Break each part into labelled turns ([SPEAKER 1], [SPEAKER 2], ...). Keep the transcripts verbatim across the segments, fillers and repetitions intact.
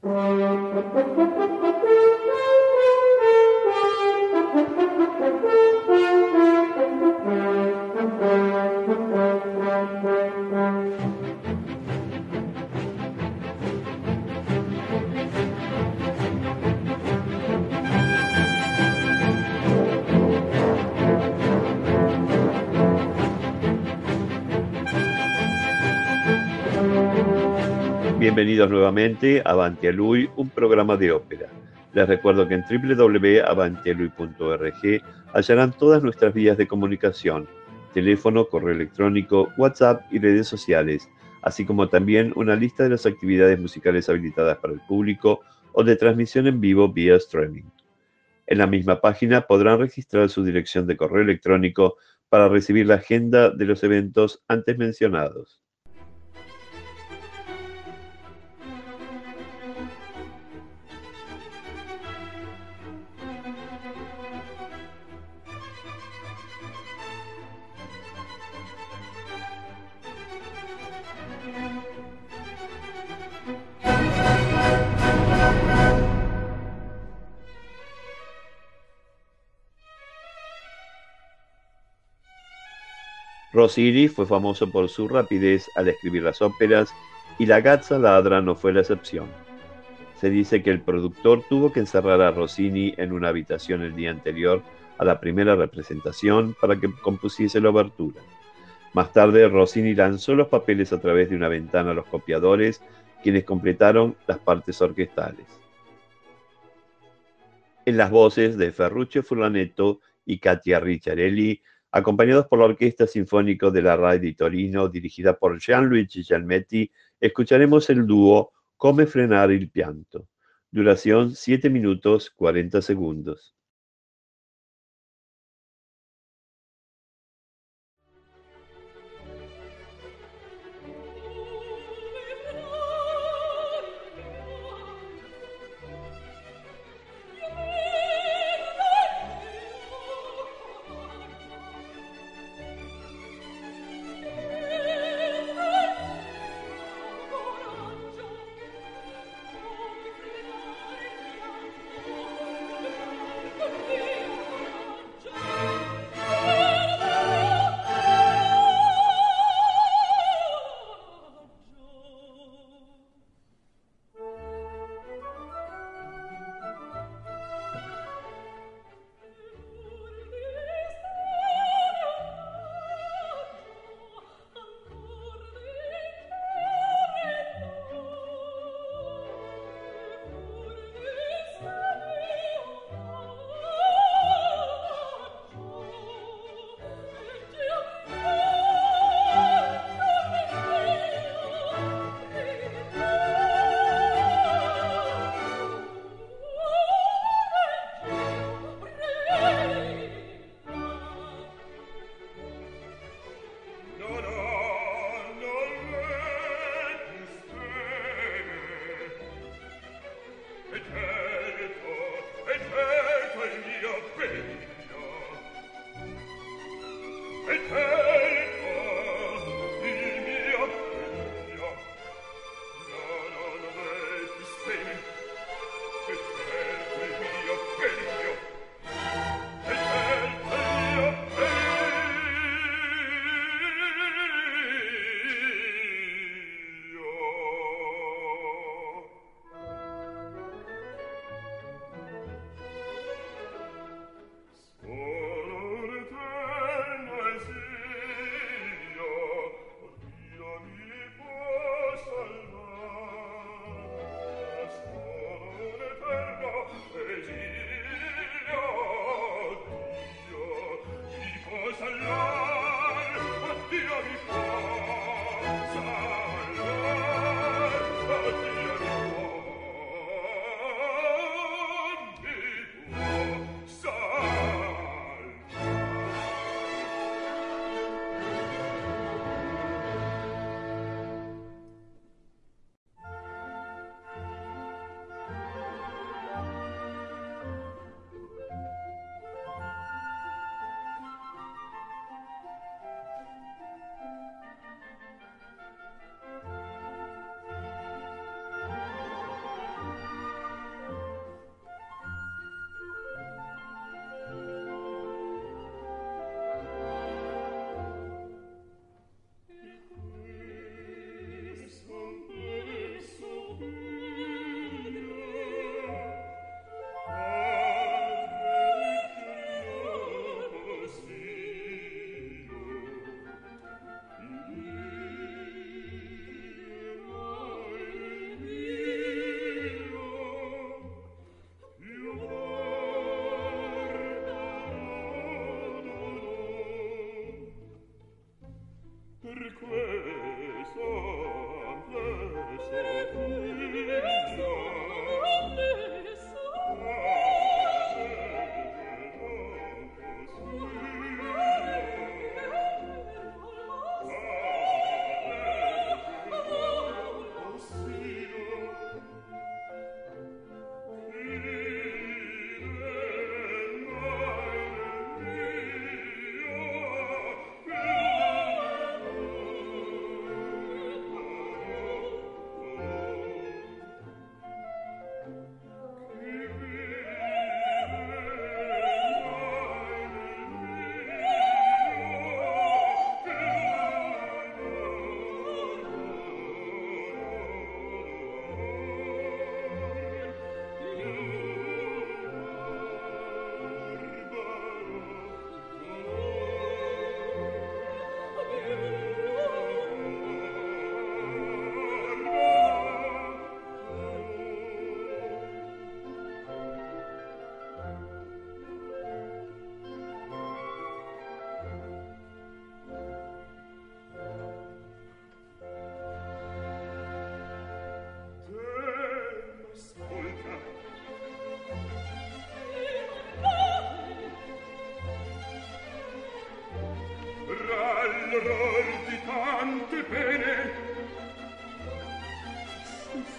[SPEAKER 1] Bienvenidos nuevamente a Avanti a Lui, un programa de ópera. Les recuerdo que en doble u doble u doble u punto avanti a lui punto org hallarán todas nuestras vías de comunicación, teléfono, correo electrónico, WhatsApp y redes sociales, así como también una lista de las actividades musicales habilitadas para el público o de transmisión en vivo vía streaming. En la misma página podrán registrar su dirección de correo electrónico para recibir la agenda de los eventos antes mencionados. Rossini fue famoso por su rapidez al escribir las óperas y La Gazza Ladra no fue la excepción. Se dice que el productor tuvo que encerrar a Rossini en una habitación el día anterior a la primera representación para que compusiese la obertura. Más tarde, Rossini lanzó los papeles a través de una ventana a los copiadores, quienes completaron las partes orquestales. En las voces de Ferruccio Furlanetto y Katia Ricciarelli, acompañados por la Orquesta Sinfónica de la RAI di Torino, dirigida por Gianluigi Gelmetti, escucharemos el dúo Come frenare il pianto. Duración siete minutos cuarenta segundos.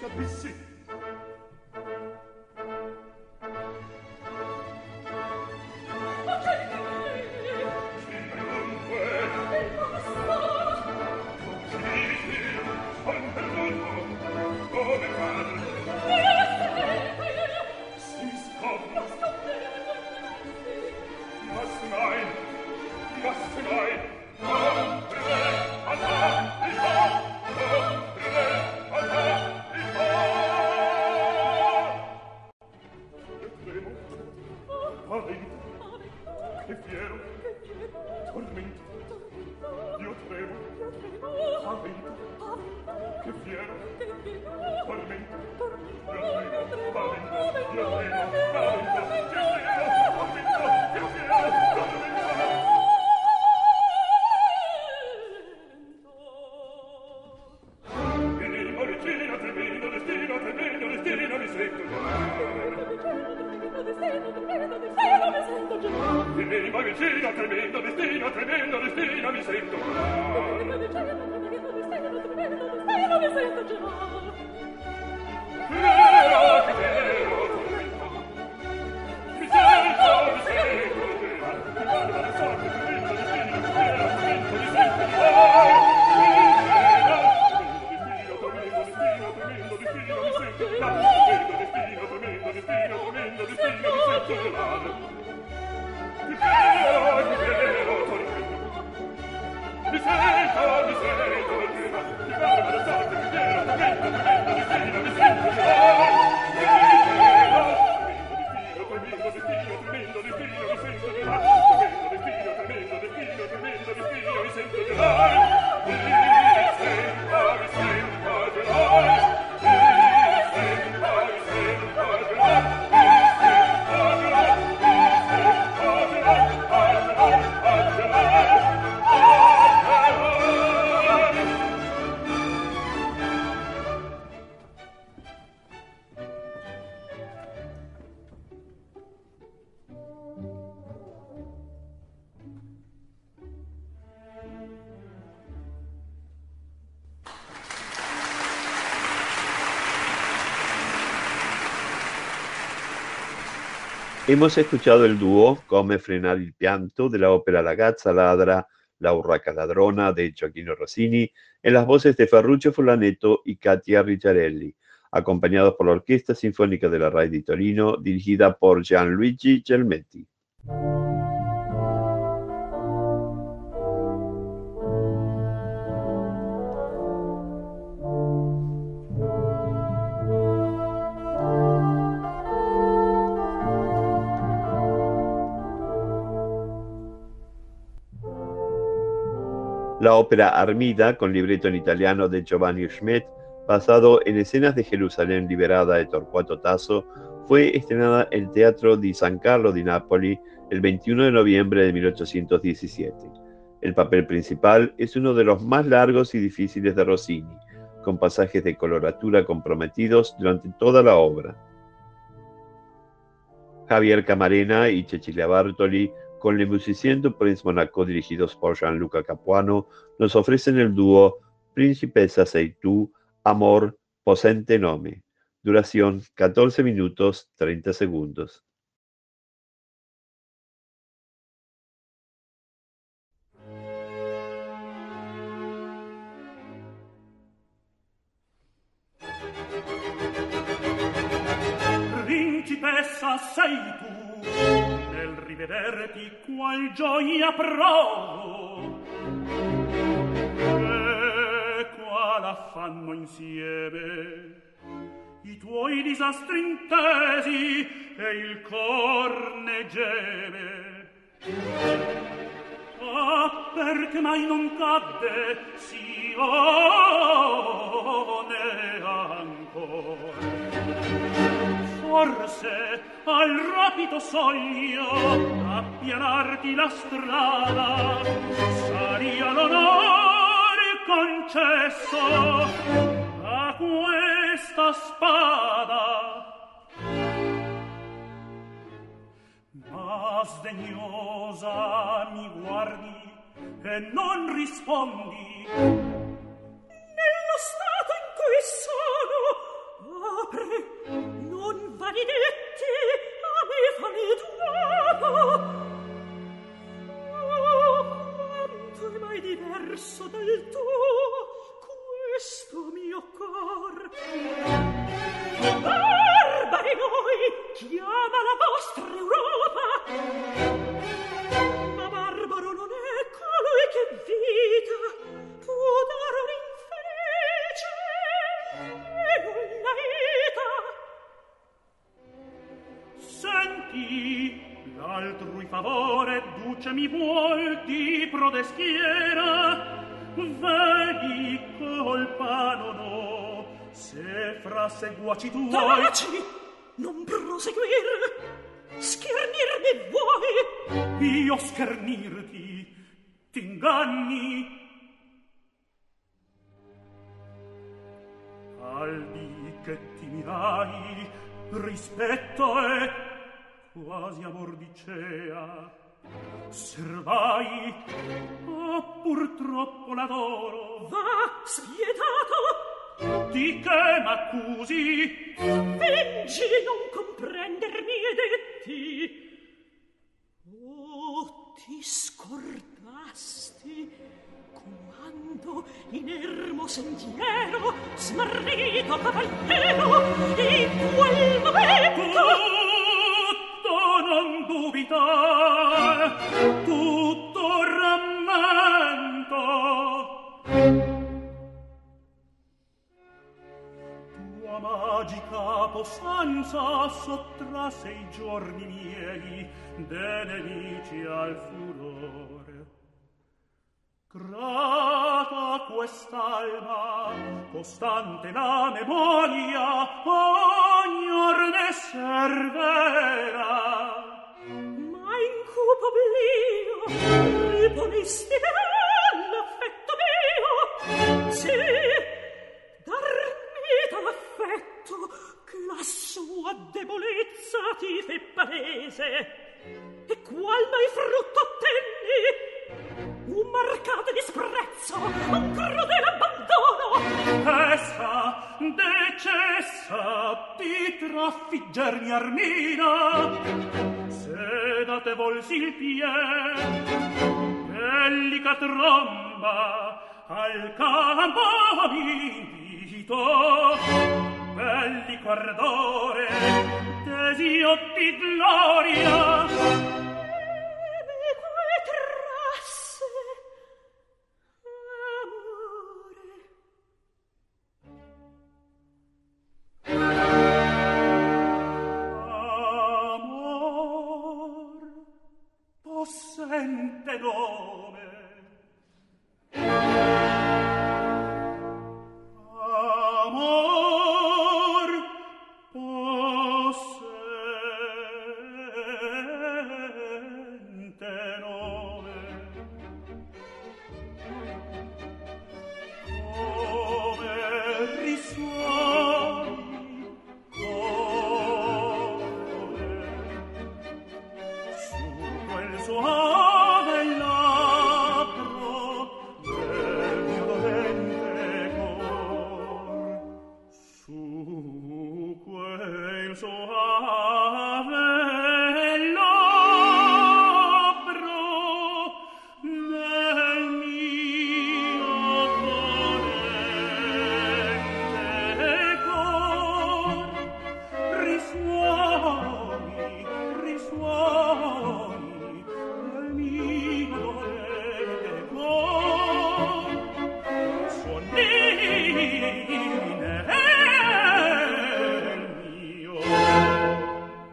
[SPEAKER 2] capissi.
[SPEAKER 1] Hemos escuchado el dúo Come frenar il pianto de la ópera La Gazza ladra, La urraca ladrona de Gioacchino Rossini, en las voces de Ferruccio Furlanetto y Katia Ricciarelli, acompañados por la Orquesta Sinfónica de la RAI di Torino, dirigida por Gianluigi Gelmetti. La ópera Armida, con libreto en italiano de Giovanni Schmidt, basado en escenas de Jerusalén liberada de Torquato Tasso, fue estrenada en el Teatro di San Carlo di Napoli el veintiuno de noviembre de mil ochocientos diecisiete. El papel principal es uno de los más largos y difíciles de Rossini, con pasajes de coloratura comprometidos durante toda la obra. Javier Camarena y Cecilia Bartoli, con Le Musiciens du Prince Monaco dirigidos por Gianluca Capuano, nos ofrecen el dúo Principessa sei tu, Amor, Posente Nome. Duración catorce minutos treinta segundos.
[SPEAKER 3] Principessa sei tu, nel rivederti qual gioia provo, e qual affanno insieme i tuoi disastri intesi e il cor ne geme. Ah, perché mai non cadde Sione ancora? Forse al rapido soglio appianarti la strada saria l'onore concesso a questa spada. Ma sdegnosa mi guardi e non rispondi. Nello stato in cui sono
[SPEAKER 2] maledetti a me fanno duomo. Oh, quanto è mai diverso dal tuo questo mio cor. Barbari noi, chiama la vostra Europa, ma barbaro non è colui che vita può dare un'infelice e non la vita. Senti, l'altrui favore duce mi vuol di prodeschiera, vedi colpa non ho, se fra seguaci tuoi. Taci, non proseguir, schernirmi vuoi? Io schernirti, t'inganni. Al di che ti mirai, rispetto è quasi amor dicea. Servai, oh, purtroppo l'adoro. Va, spietato! Di che m'accusi? Fingi non comprendermi e detti. Oh, ti scordasti quando in ermo sentiero smarrito cavaliero in quel momento non dubitar, tutto rammento. Tua magica possanza sottrasse i giorni miei de nemici al furore. Grata quest'alma, costante la memoria, ognor ne servera. Ma in cupo oblio riponesti l'affetto mio. Sì, darmi dall'affetto che la sua debolezza ti fe palese. E qual mai frutto ottenni? Un marcato disprezzo, un crudele abbandono. Essa, decessa di trafiggermi Armina, se da te volsi il pie, bellica tromba, al campo mi invito, bellico ardore, desio di gloria. Possente nome, amor possente nome, come risuoni come su quel suave labbro del mio dolente cor, su quel suave labbro del mio dolente cor, risuoni, risuoni del mio dolente cor, suonini nel mio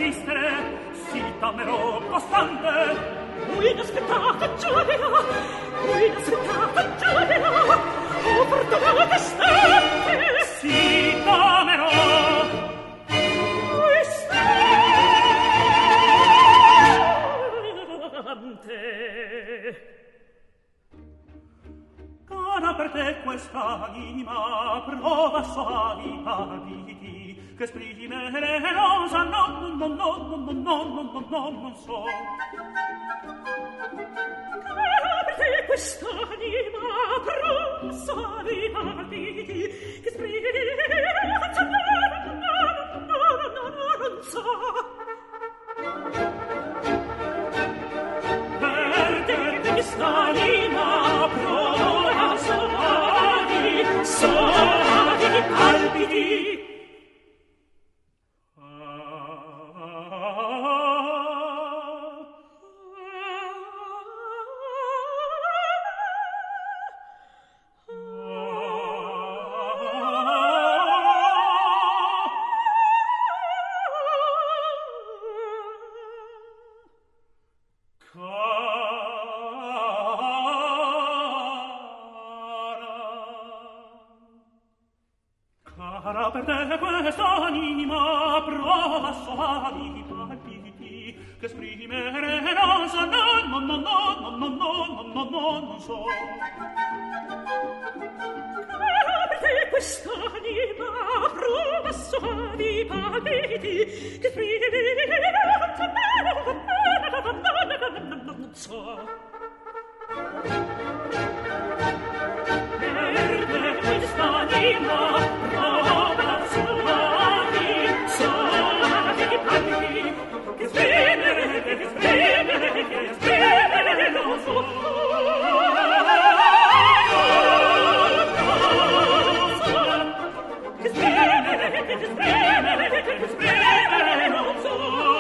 [SPEAKER 3] resistere, si t'amerò costante.
[SPEAKER 2] Lui inaspettata già l'aveva, lui inaspettata già l'aveva, oh fortunata stante.
[SPEAKER 3] Si t'amerò.
[SPEAKER 2] Lui stante.
[SPEAKER 3] Cara per te questa anima, prova soavi paviti, che esprimere rosa no, no, no, no, no, no, no, no, no, non so.
[SPEAKER 2] Cara per te questa anima, prova soavi paviti, che esprimere rosa no, no, no, no, no, no, non so. Per te questa anima, prova soavi, soavi palpiti.
[SPEAKER 3] Cara per te questa anima, prova soavi palpiti, che esprimere non so, no, no, no, no, no, no, no, no, no, non so.
[SPEAKER 2] Cara per te questa anima, prova soavi palpiti, che esprimere non so, no, no, no, no, no, non so. Per te questa anima, prova soavi, soavi palpiti, che esprimere, che esprimere, che esprimere non so. Che esprimere, che esprimere, che esprimere non so.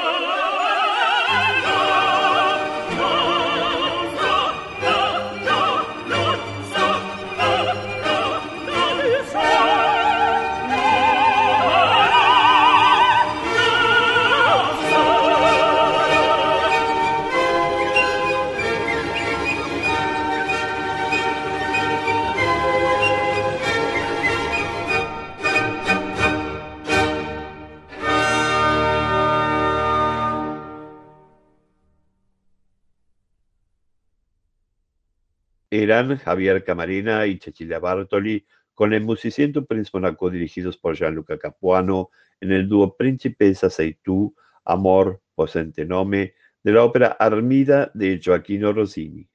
[SPEAKER 1] Eran Javier Camarena y Cecilia Bartoli con el Musiciento Prince Monaco dirigidos por Gianluca Capuano en el dúo Principessa sei tu, Amor, Possente Nome de la ópera Armida de Gioacchino Rossini.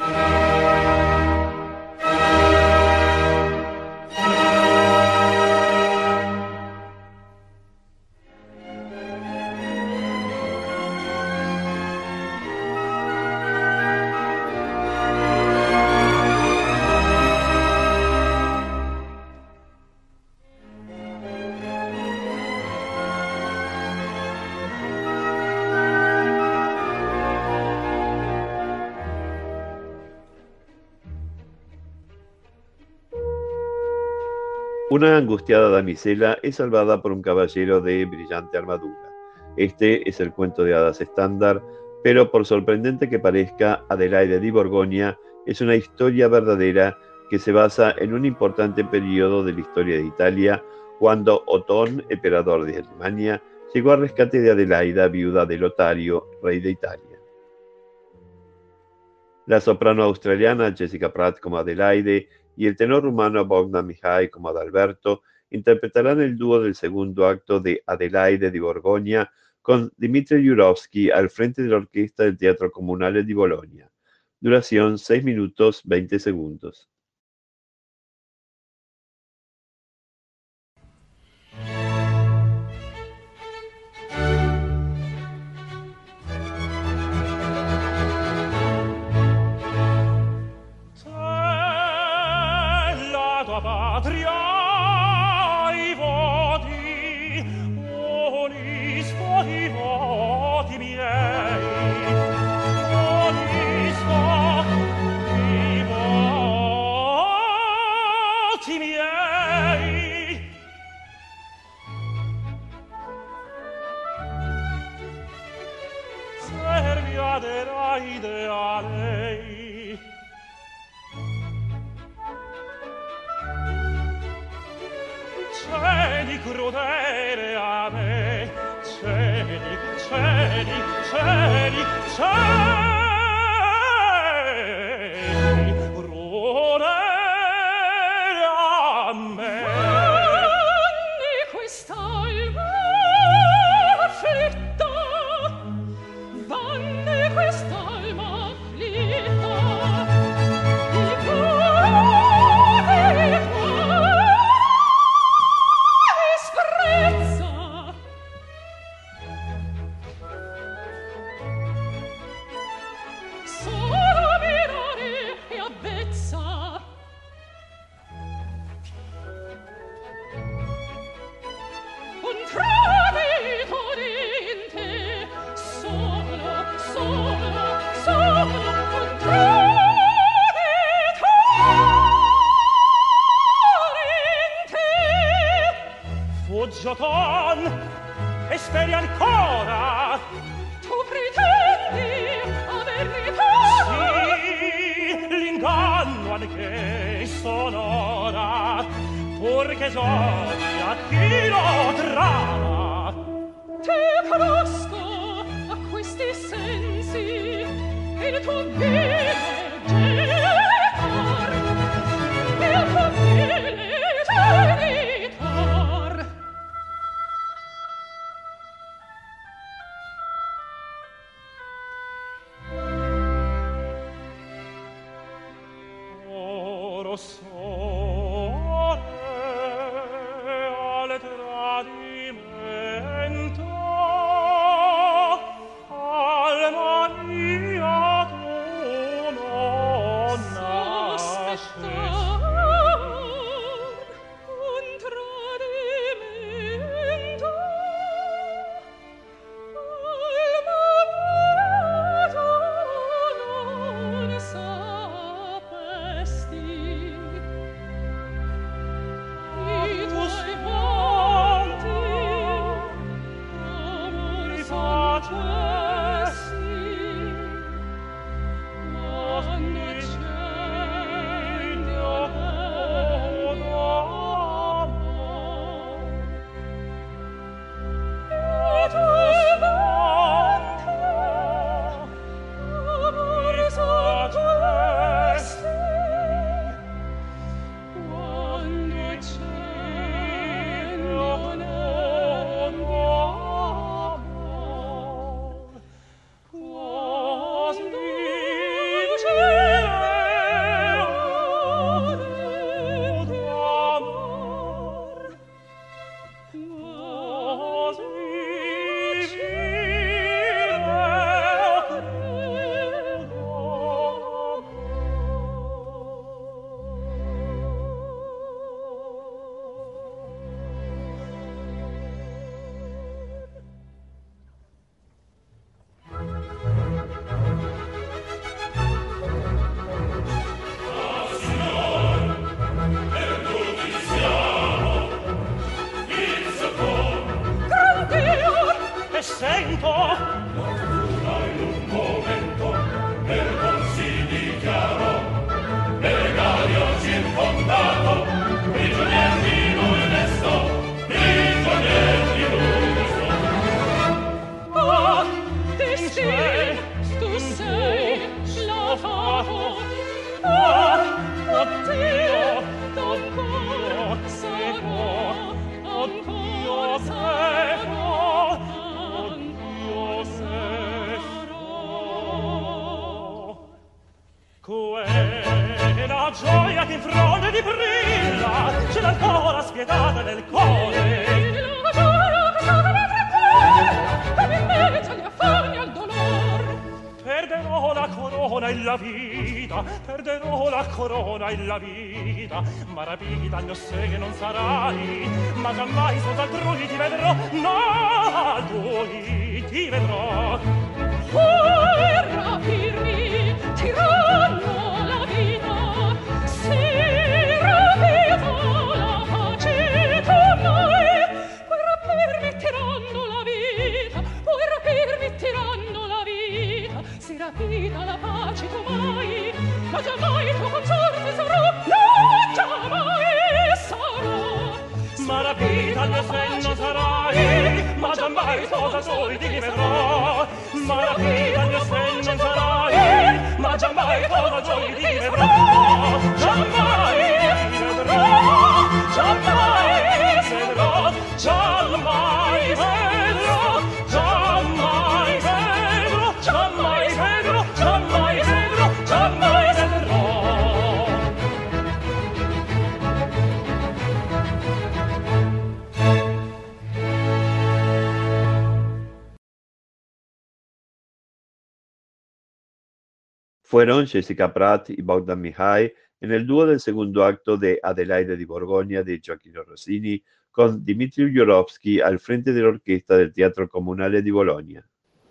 [SPEAKER 1] Una angustiada damisela es salvada por un caballero de brillante armadura. Este es el cuento de hadas estándar, pero por sorprendente que parezca, Adelaide di Borgoña es una historia verdadera que se basa en un importante periodo de la historia de Italia, cuando Otón, emperador de Alemania, llegó al rescate de Adelaida, viuda de Lotario, rey de Italia. La soprano australiana Jessica Pratt como Adelaide y el tenor rumano Bogdan Mihai como Adalberto interpretarán el dúo del segundo acto de Adelaide di Borgoña con Dmitri Jurovsky al frente de la orquesta del Teatro Comunale di Bologna. Duración seis minutos veinte segundos.
[SPEAKER 3] crudele a me. Cieli, cieli, cieli, cieli, crudele a me.
[SPEAKER 2] Vanni quest'alma afflitta, vanni quest'alma afflitta, di cuore disprezza. Solo mirare e avvezza. Un traditore in te, solo, solo, solo un traditore in te.
[SPEAKER 3] Fuggiaton, e speri ancora?
[SPEAKER 2] Tu pretendi aver ritorno?
[SPEAKER 3] Sì, l'inganno anche sonora, pur che giochi a chi lo trama.
[SPEAKER 2] Te conosco a questi sensi e il tuo vile genitor, e il tuo vile genitor.
[SPEAKER 3] Oro sole al tradimento, alma mia tu non nasces.
[SPEAKER 2] Un tradimento, alma mia tu non sapesti. I tuoi volti, amor facesti, quando accendi I tuoi volti, amor facesti, quando accendono d'amor, quasi celano d'amor, quasi e sento ah, destin, tu sei lavato. Ah, oddio, ancora sarò, ancora sarò, ancora sarò. Quella gioia che in fronte ti brilla, ce l'ha ancora spietata nel cuore. La gioia che stava dentro il cuore, come in mezzo agli affanni al dolor.
[SPEAKER 3] Perderò la corona e la vita, perderò la corona e la vita, ma rapita al mio sé che non sarai, ma giammai sotto altrui ti vedrò, no, altrui ti vedrò.
[SPEAKER 2] Puoi rapirmi, tiranno la vita, sì, rapito la pace tu mai. Puoi rapirmi, tiranno la vita, puoi rapirmi, tiranno la vita, sì, rapita la pace tu mai, ma giammai tuo consorte sarò, no, giammai sarò. ma rapita al mio senno sarai, ma giammai sposa tu ti vedrò, ma rapita al mio senno sarai, ma giammai sposa tu ti vedrò, giammai ti vedrò, giammai vedrò, giammai vedrò, giammai vedrò, giammai vedrò, giammai vedrò, giammai vedrò.
[SPEAKER 1] Fueron Jessica Pratt y Bogdan Mihai en el dúo del segundo acto de Adelaide di Borgoña de Gioachino Rossini, con Dmitri Jurovsky al frente de la orquesta del Teatro Comunale di Bologna.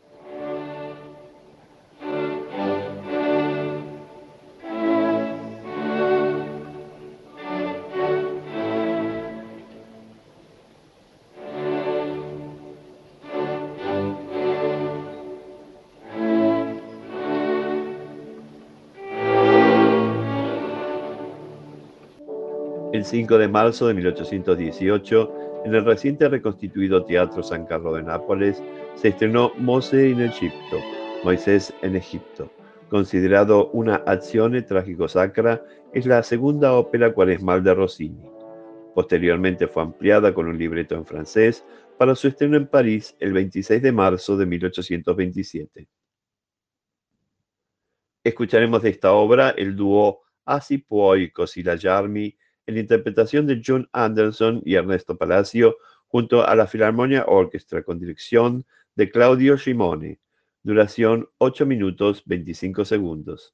[SPEAKER 1] El cinco de marzo de mil ochocientos dieciocho, en el reciente reconstituido Teatro San Carlo de Nápoles, se estrenó Mose in Egipto, Moisés en Egipto. Considerado una acción trágico-sacra, es la segunda ópera cuaresmal de Rossini. Posteriormente fue ampliada con un libreto en francés para su estreno en París el veintiséis de marzo de mil ochocientos veintisiete. Escucharemos de esta obra el dúo Así puoi così lasciarmi, en la interpretación de John Anderson y Ernesto Palacio, junto a la Philharmonia Orchestra con dirección de Claudio Scimone. Duración ocho minutos veinticinco segundos.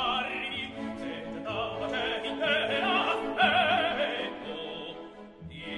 [SPEAKER 3] Io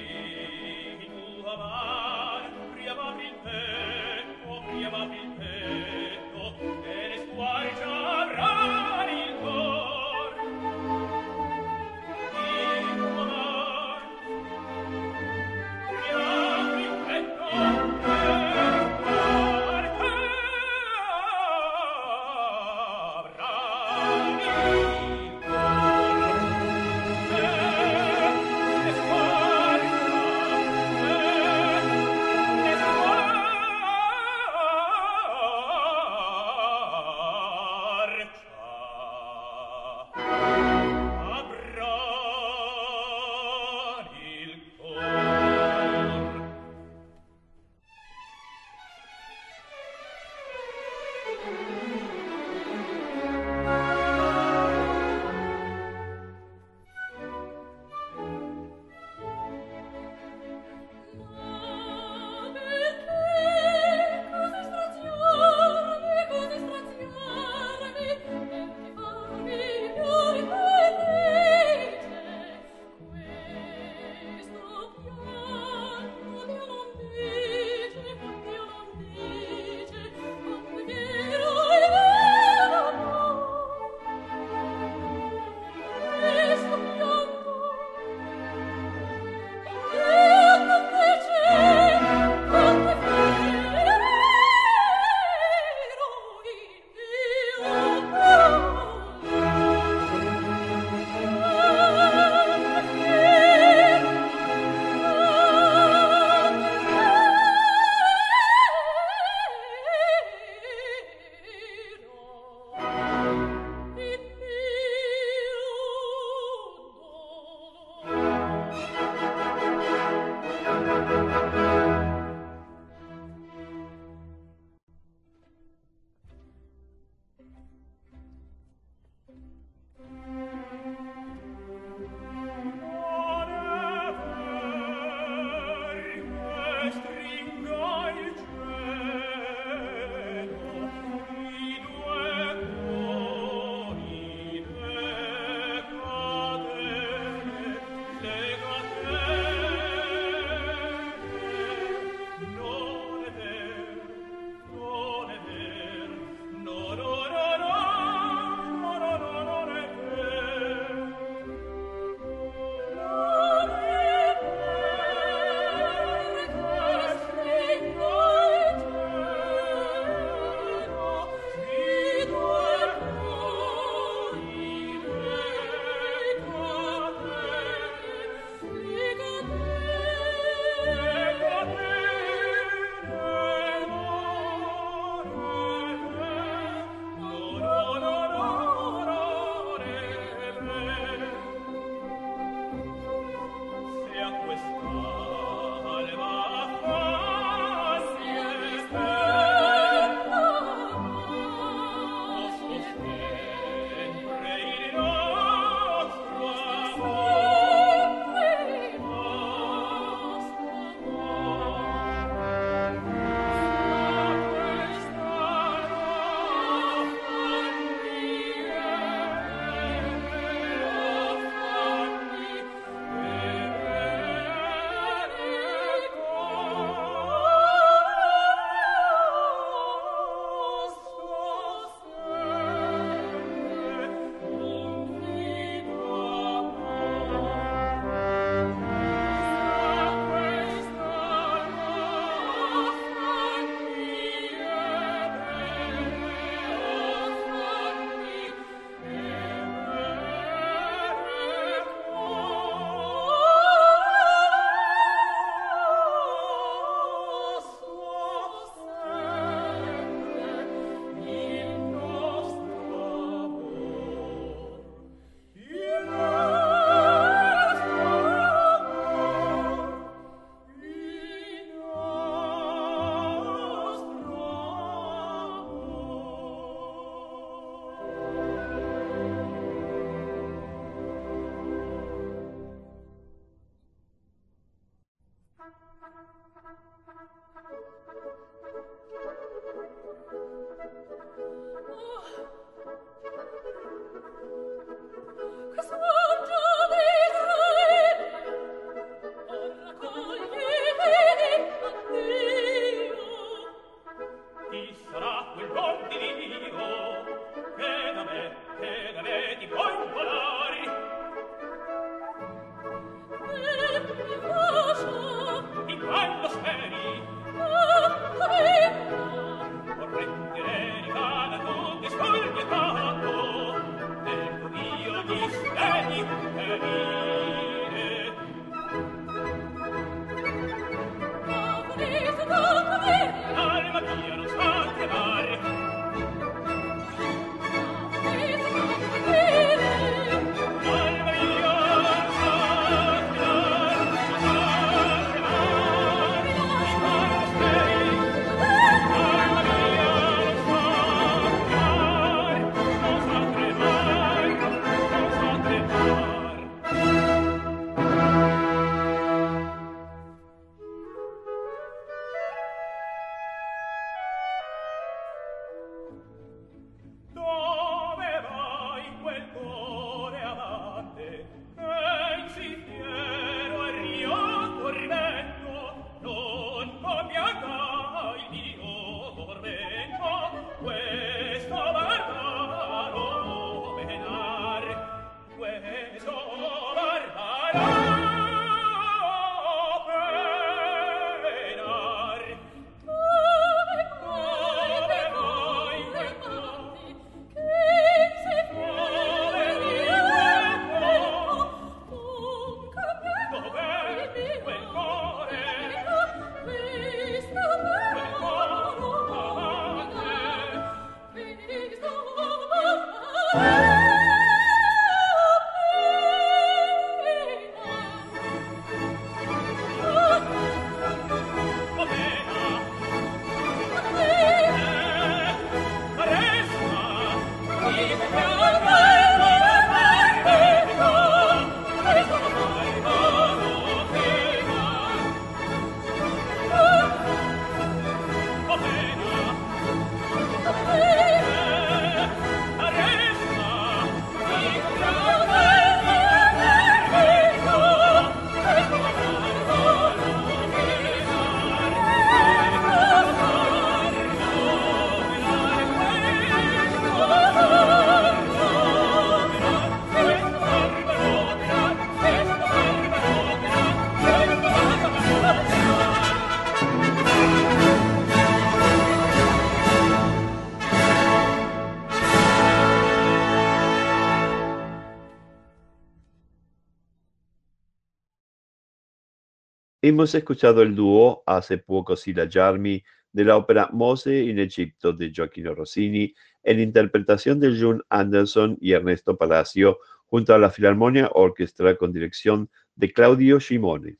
[SPEAKER 1] Hemos escuchado el dúo Hace poco si la Jarmi de la ópera Mose in Egipto de Gioacchino Rossini en interpretación de June Anderson y Ernesto Palacio junto a la Filarmonia Orchestra con dirección de Claudio Scimone.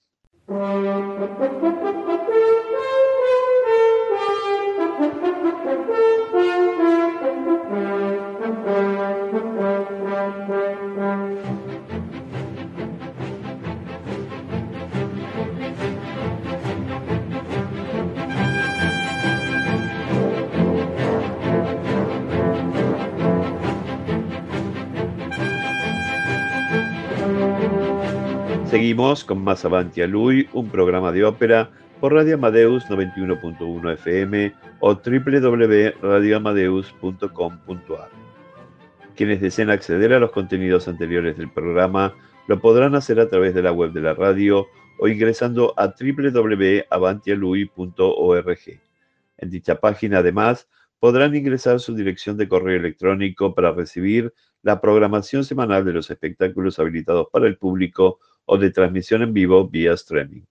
[SPEAKER 1] Seguimos con más Avanti a Lui, un programa de ópera por Radio Amadeus noventa y uno punto uno F M o doble u doble u doble u punto radio amadeus punto com punto a r. Quienes deseen acceder a los contenidos anteriores del programa lo podrán hacer a través de la web de la radio o ingresando a doble u doble u doble u punto avanti a lui punto org. En dicha página, además, podrán ingresar su dirección de correo electrónico para recibir la programación semanal de los espectáculos habilitados para el público o de transmisión en vivo vía streaming.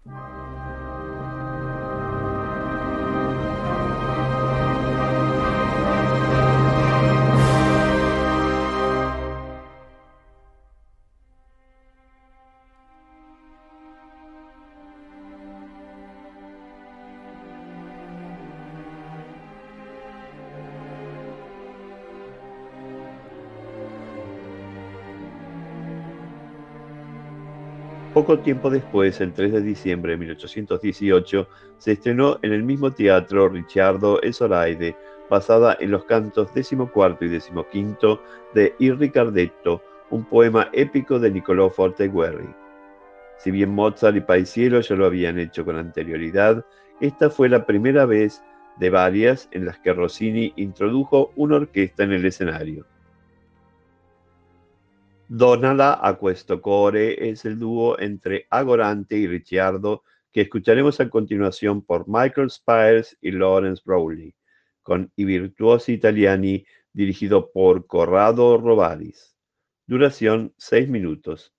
[SPEAKER 1] Poco tiempo después, el tres de diciembre de mil ochocientos dieciocho, se estrenó en el mismo teatro Ricciardo e Zoraide, basada en los cantos decimocuarto y decimoquinto de Il Ricardetto, un poema épico de Niccolò Forteguerri. Si bien Mozart y Paisiello ya lo habían hecho con anterioridad, esta fue la primera vez de varias en las que Rossini introdujo una orquesta en el escenario. Donala a questo core es el dúo entre Agorante y Ricciardo que escucharemos a continuación por Michael Spires y Lawrence Browley, con I Virtuosi Italiani dirigido por Corrado Rovalis. Duración seis minutos.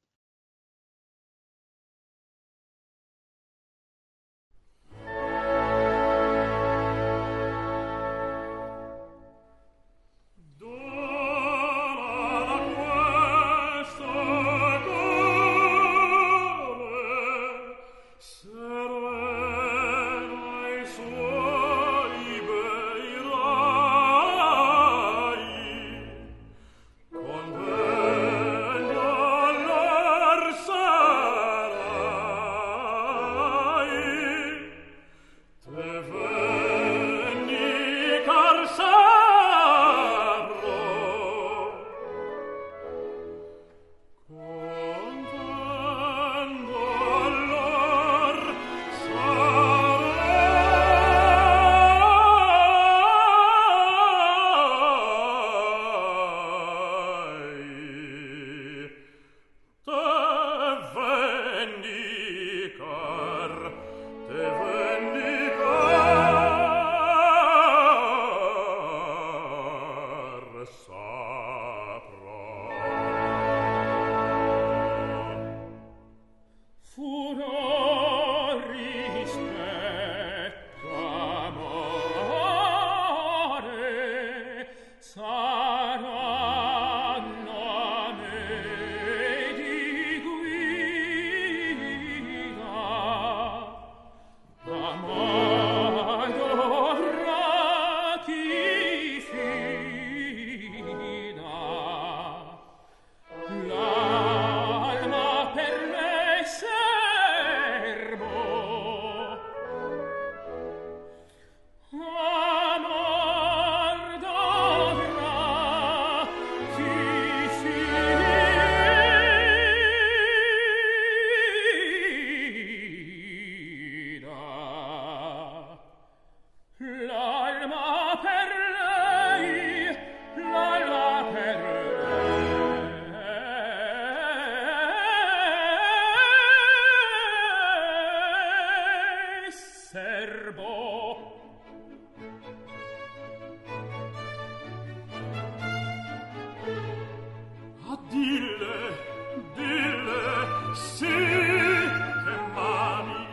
[SPEAKER 3] Dille, dille, sì, che mami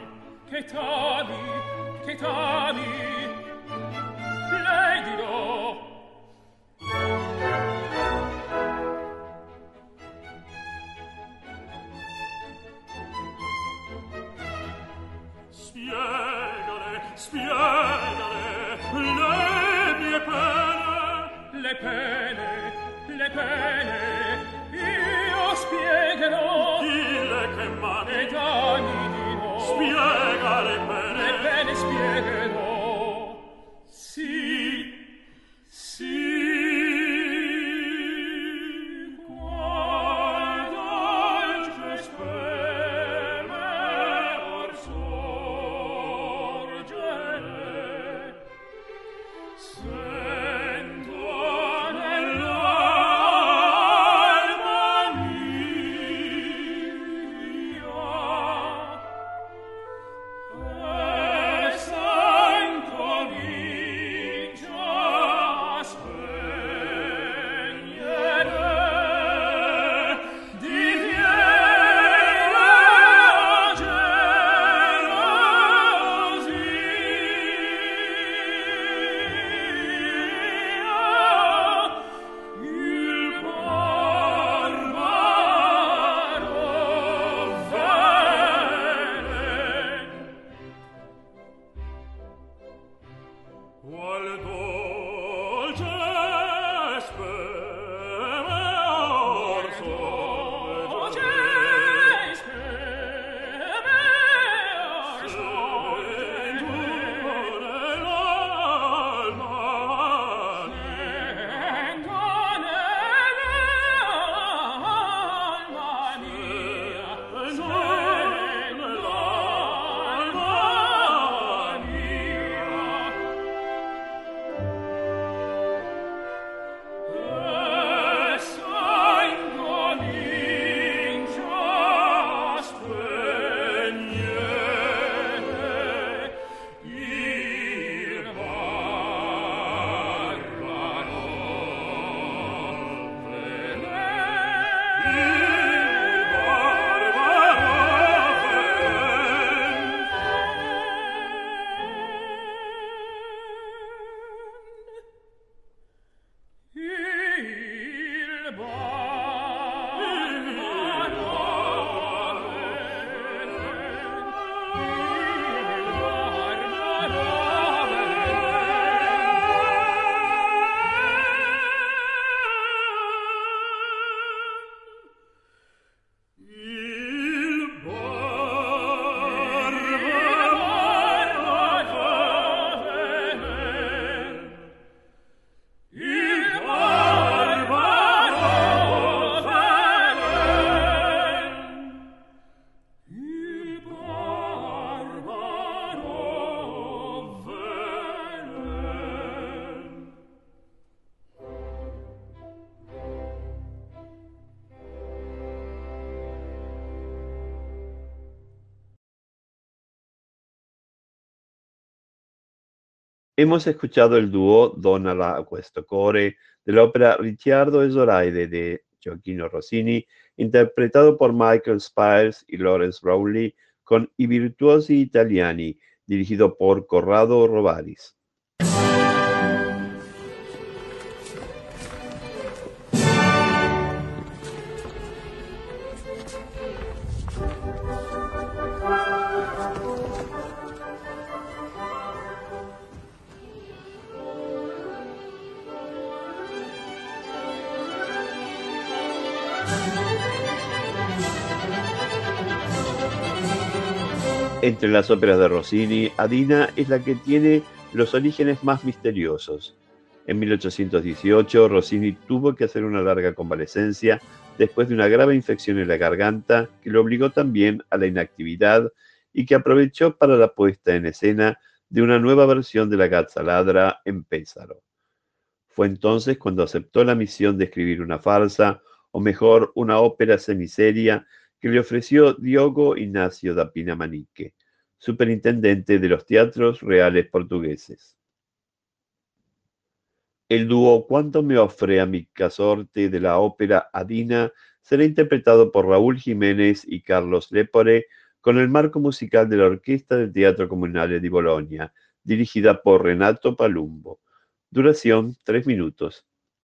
[SPEAKER 3] che tali, che tali, lei dirò. Spiegale, spiegale, le mie pene, le pene, le pene, io spiegherò. Dille che mani e d'anni dirò. Spiegale bene, le pene spiegherò. Sì, sì.
[SPEAKER 1] Hemos escuchado el dúo Donna la questo core de la ópera Ricciardo e Zoraide de Gioachino Rossini, interpretado por Michael Spiers y Lawrence Rowley con I virtuosi italiani, dirigido por Corrado Rovaris. Entre las óperas de Rossini, Adina es la que tiene los orígenes más misteriosos. En mil ochocientos dieciocho, Rossini tuvo que hacer una larga convalecencia después de una grave infección en la garganta que lo obligó también a la inactividad y que aprovechó para la puesta en escena de una nueva versión de La Gazza Ladra en Pesaro. Fue entonces cuando aceptó la misión de escribir una farsa, o mejor, una ópera semiseria, que le ofreció Diogo Ignacio da Pinamanique, superintendente de los teatros reales portugueses. El dúo Quanto me offre amica sorte de la ópera Adina será interpretado por Raúl Jiménez y Carlos Lepore con el marco musical de la Orquesta del Teatro Comunale di Bologna, dirigida por Renato Palumbo. Duración tres minutos.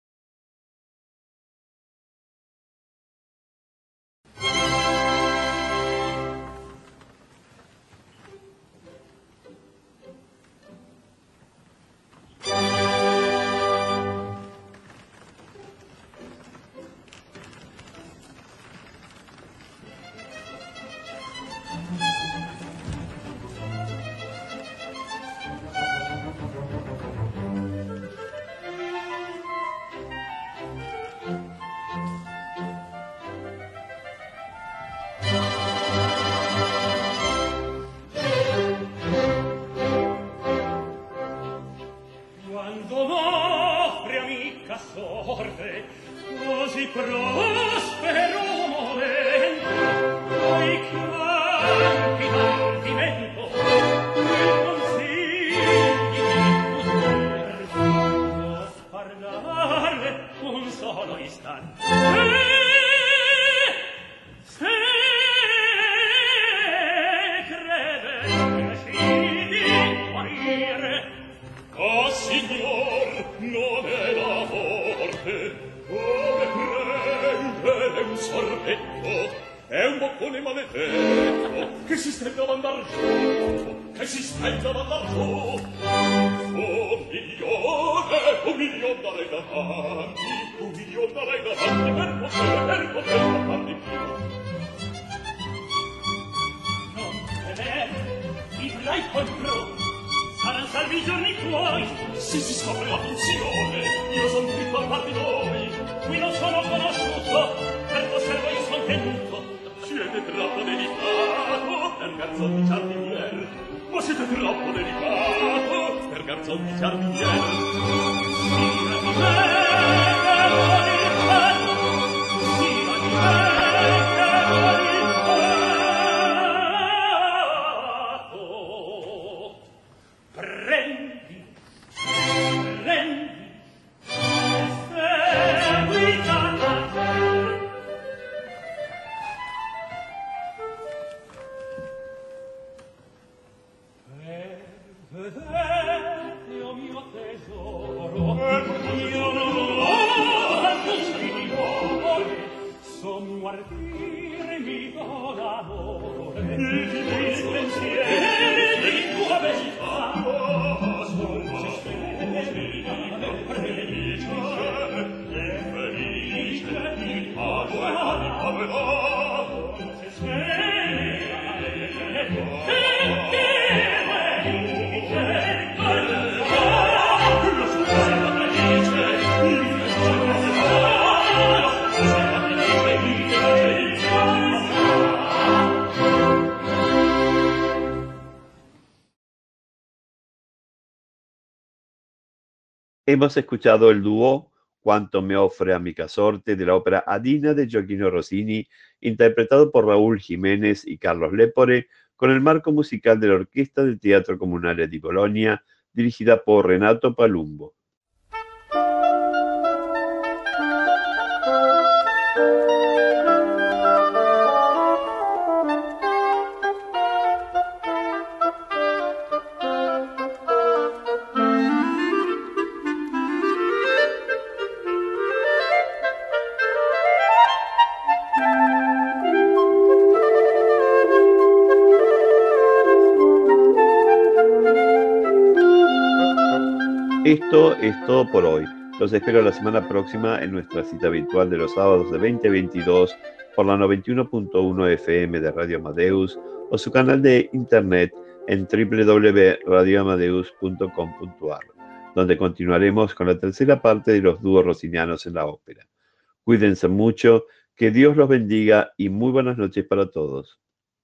[SPEAKER 1] Hemos escuchado el dúo Cuanto me offre amica sorte de la ópera Adina de Gioachino Rossini, interpretado por Raúl Jiménez y Carlos Lepore, con el marco musical de la Orquesta del Teatro Comunale di Bologna, dirigida por Renato Palumbo. Esto es todo por hoy. Los espero la semana próxima en nuestra cita habitual de los sábados de veinte a veintidós por la noventa y uno punto uno F M de Radio Amadeus o su canal de internet en doble u doble u doble u punto radio amadeus punto com punto a r, donde continuaremos con la tercera parte de los dúos rossinianos en la ópera. Cuídense mucho, que Dios los bendiga y muy buenas noches para todos.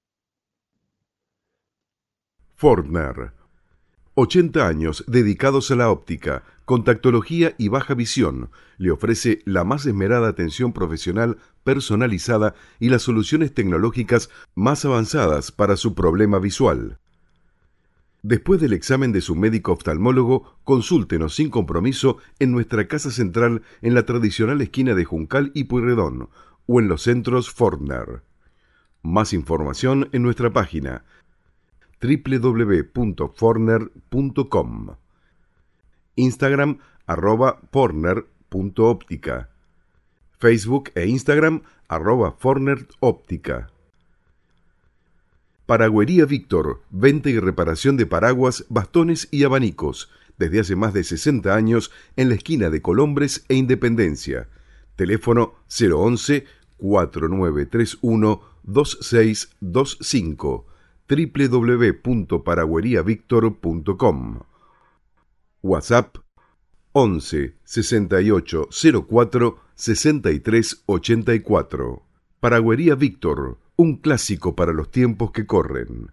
[SPEAKER 4] Fortner. ochenta años dedicados a la óptica, contactología y baja visión. Le ofrece la más esmerada atención profesional personalizada y las soluciones tecnológicas más avanzadas para su problema visual. Después del examen de su médico oftalmólogo, consúltenos sin compromiso en nuestra casa central en la tradicional esquina de Juncal y Pueyrredón o en los centros Fortner. Más información en nuestra página doble u doble u doble u punto forner punto com, Instagram arroba forner punto óptica, Facebook e Instagram arroba forner óptica. Paragüería Víctor, venta y reparación de paraguas, bastones y abanicos, desde hace más de sesenta años en la esquina de Colombres e Independencia. Teléfono cero once, cuatro nueve tres uno, dos seis dos cinco, doble u doble u doble u punto paragüería víctor punto com. WhatsApp once, sesenta y ocho cero cuatro, sesenta y tres ochenta y cuatro. Paragüería Víctor, un clásico para los tiempos que corren.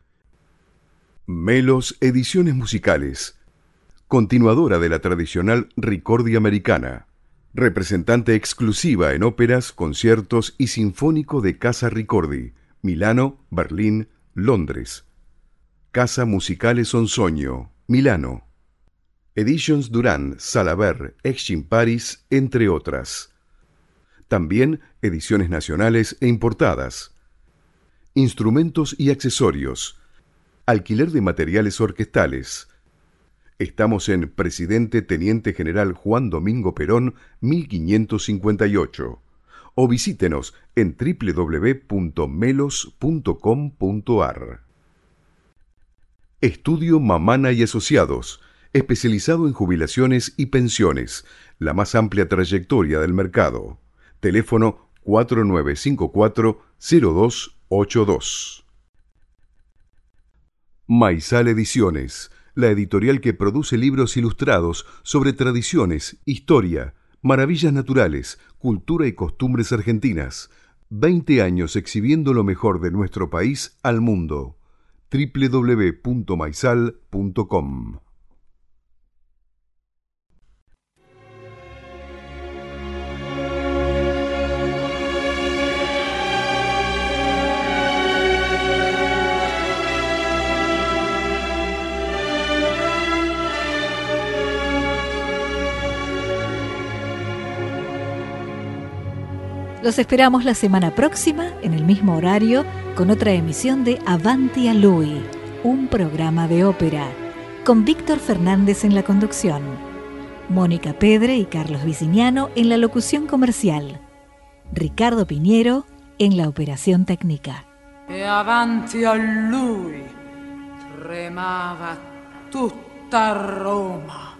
[SPEAKER 4] Melos Ediciones Musicales, continuadora de la tradicional Ricordi americana, representante exclusiva en óperas, conciertos y sinfónico de Casa Ricordi, Milano, Berlín, Londres. Casa Musicale Sonsoño, Milano. Editions Durán, Salaber, Exim Paris, entre otras. También ediciones nacionales e importadas. Instrumentos y accesorios. Alquiler de materiales orquestales. Estamos en Presidente Teniente General Juan Domingo Perón, mil quinientos cincuenta y ocho. O visítenos en doble u doble u doble u punto melos punto com punto a r. Estudio Mamana y Asociados, especializado en jubilaciones y pensiones, la más amplia trayectoria del mercado. Teléfono cuatro nueve cinco cuatro, cero dos ocho dos. Maizal Ediciones, la editorial que produce libros ilustrados sobre tradiciones, historia, maravillas naturales, cultura y costumbres argentinas. veinte años exhibiendo lo mejor de nuestro país al mundo. doble u doble u doble u punto maizal punto com.
[SPEAKER 5] Los esperamos la semana próxima, en el mismo horario, con otra emisión de Avanti a Lui, un programa de ópera, con Víctor Fernández en la conducción, Mónica Pedre y Carlos Viciniano en la locución comercial, Ricardo Piñero en la operación técnica.
[SPEAKER 6] E avanti a lui tremava tutta Roma.